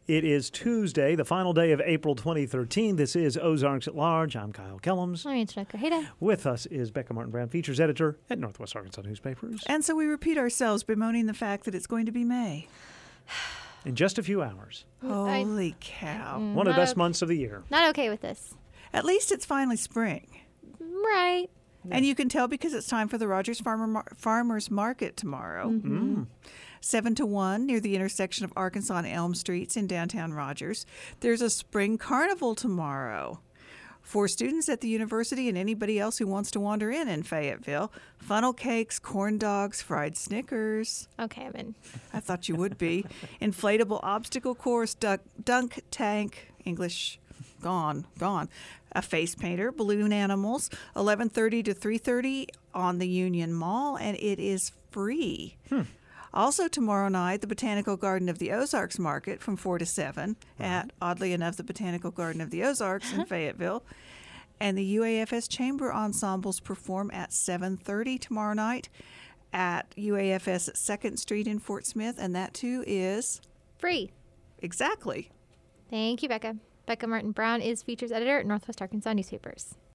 It is Tuesday, the final day of April 2013. This is Ozarks at Large. I'm Kyle Kellums. I'm Angelica Hayda. With us is Becca Martin Brown, features editor at Northwest Arkansas Newspapers. And so we repeat ourselves, bemoaning the fact that it's going to be May. In just a few hours. Holy cow. One of the best months of the year. Not okay with this. At least it's finally spring. Right. And you can tell because it's time for the Rogers Farmers Market tomorrow. 7 to 1 near the intersection of Arkansas and Elm Streets in downtown Rogers. There's a spring carnival tomorrow. For students at the university and anybody else who wants to wander in Fayetteville, funnel cakes, corn dogs, fried Snickers. Okay, I'm in. I thought you would be. Inflatable obstacle course, dunk tank, English, gone. A face painter, balloon animals, 11:30 to 3:30 on the Union Mall, and it is free. Also tomorrow night, the Botanical Garden of the Ozarks Market from 4 to 7 at, oddly enough, the Botanical Garden of the Ozarks in Fayetteville. And the UAFS Chamber Ensembles perform at 7:30 tomorrow night at UAFS at 2nd Street in Fort Smith, and that too is Free. exactly. Thank you, Becca. Becca Martin Brown is features editor at Northwest Arkansas Newspapers.